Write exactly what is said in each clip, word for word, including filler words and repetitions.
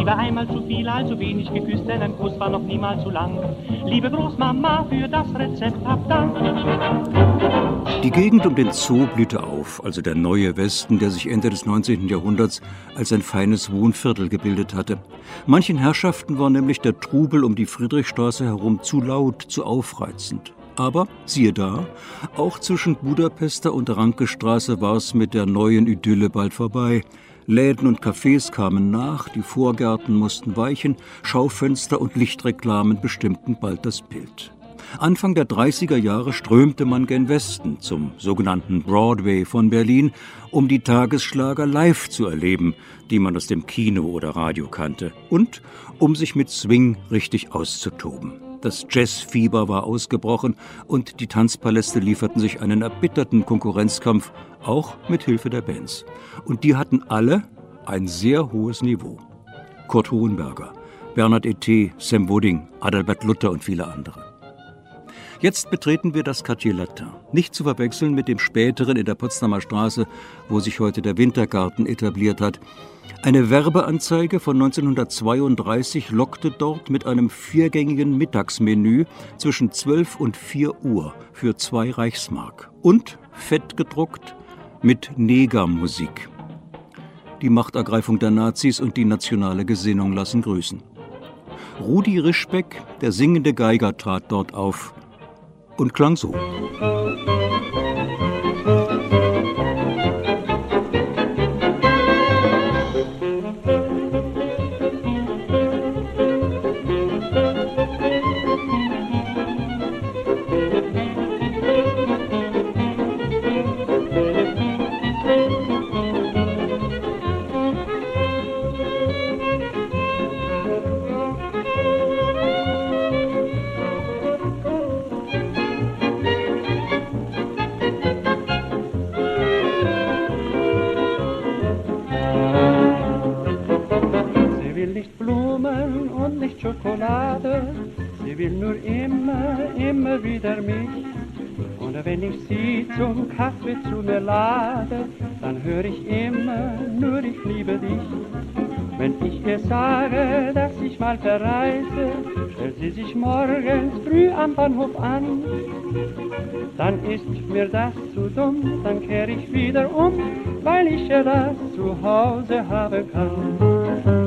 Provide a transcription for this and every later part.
Liebe einmal zu viel, also wenig geküsst, denn ein Kuss war noch niemals zu lang. Liebe Großmama, für das Rezept hab Dank. Die Gegend um den Zoo blühte auf, also der neue Westen, der sich Ende des neunzehnten Jahrhunderts als ein feines Wohnviertel gebildet hatte. Manchen Herrschaften war nämlich der Trubel um die Friedrichstraße herum zu laut, zu aufreizend. Aber, siehe da, auch zwischen Budapester und Rankestraße war es mit der neuen Idylle bald vorbei. Läden und Cafés kamen nach, die Vorgärten mussten weichen, Schaufenster und Lichtreklamen bestimmten bald das Bild. Anfang der dreißiger Jahre strömte man gen Westen, zum sogenannten Broadway von Berlin, um die Tagesschlager live zu erleben, die man aus dem Kino oder Radio kannte, und um sich mit Swing richtig auszutoben. Das Jazzfieber war ausgebrochen und die Tanzpaläste lieferten sich einen erbitterten Konkurrenzkampf, auch mit Hilfe der Bands. Und die hatten alle ein sehr hohes Niveau. Kurt Hohenberger, Bernhard Ete, Sam Wooding, Adalbert Luther und viele andere. Jetzt betreten wir das Quartier Latin. Nicht zu verwechseln mit dem späteren in der Potsdamer Straße, wo sich heute der Wintergarten etabliert hat. Eine Werbeanzeige von neunzehnhundertzweiunddreißig lockte dort mit einem viergängigen Mittagsmenü zwischen zwölf und vier Uhr für zwei Reichsmark. Und, fett gedruckt, mit Negermusik. Die Machtergreifung der Nazis und die nationale Gesinnung lassen grüßen. Rudi Rischbeck, der singende Geiger, trat dort auf und klang so. Schokolade, sie will nur immer, immer wieder mich. Und wenn ich sie zum Kaffee zu mir lade, dann höre ich immer nur, ich liebe dich. Wenn ich ihr sage, dass ich mal verreise, stellt sie sich morgens früh am Bahnhof an. Dann ist mir das zu dumm, dann kehre ich wieder um, weil ich ja das zu Hause haben kann.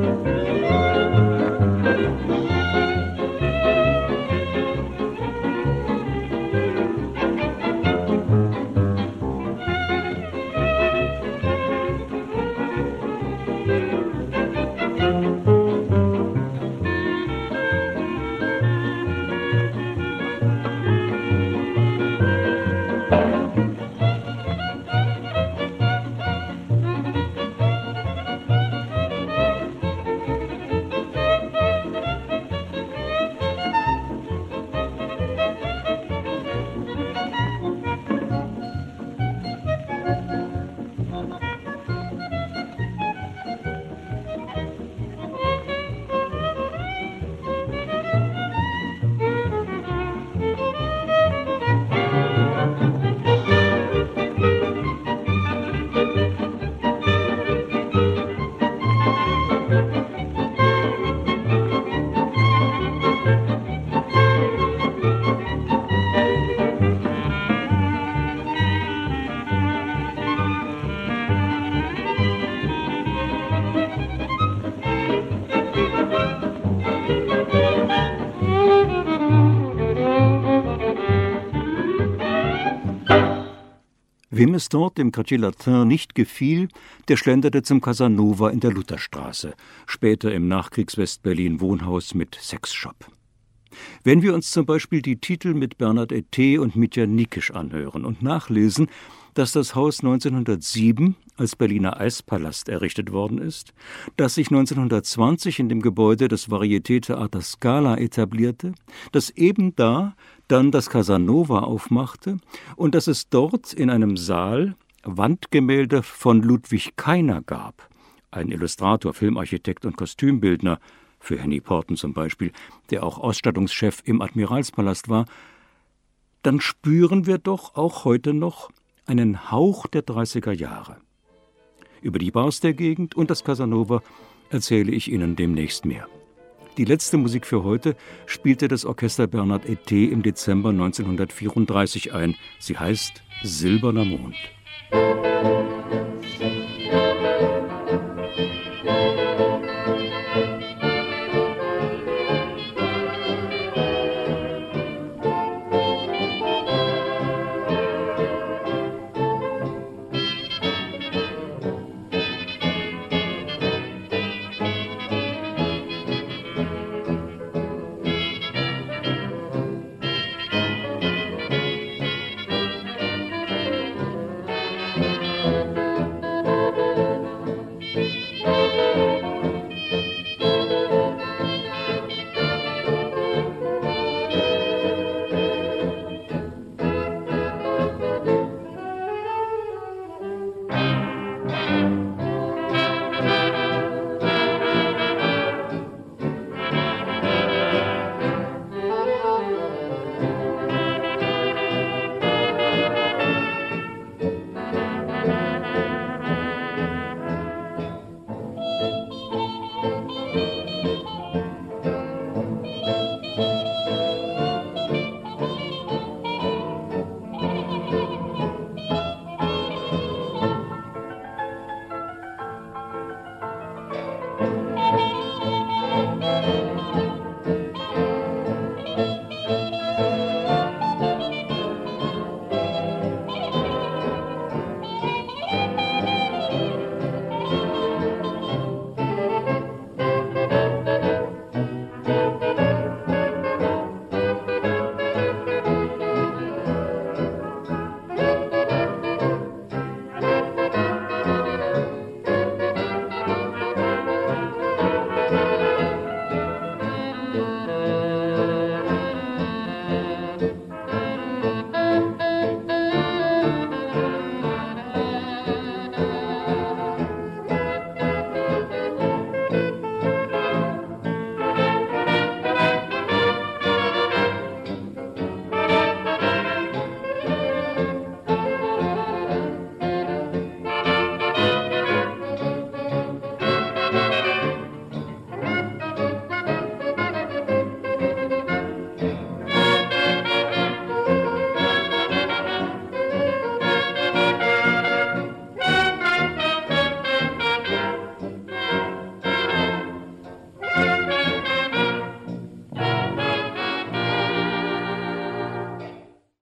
Wem es dort im Quartier Latin nicht gefiel, der schlenderte zum Casanova in der Lutherstraße, später im Nachkriegs-West-Berlin Wohnhaus mit Sexshop. Wenn wir uns zum Beispiel die Titel mit Bernhard Ete und Mitja Nikisch anhören und nachlesen, dass das Haus neunzehnhundertsieben als Berliner Eispalast errichtet worden ist, dass sich neunzehnhundertzwanzig in dem Gebäude das Varieté-Theater Scala etablierte, dass eben da dann das Casanova aufmachte und dass es dort in einem Saal Wandgemälde von Ludwig Kainer gab, ein Illustrator, Filmarchitekt und Kostümbildner, für Henny Porten zum Beispiel, der auch Ausstattungschef im Admiralspalast war, dann spüren wir doch auch heute noch einen Hauch der dreißiger Jahre. Über die Bars der Gegend und das Casanova erzähle ich Ihnen demnächst mehr. Die letzte Musik für heute spielte das Orchester Bernard Etté im Dezember neunzehnhundertvierunddreißig ein. Sie heißt »Silberner Mond«.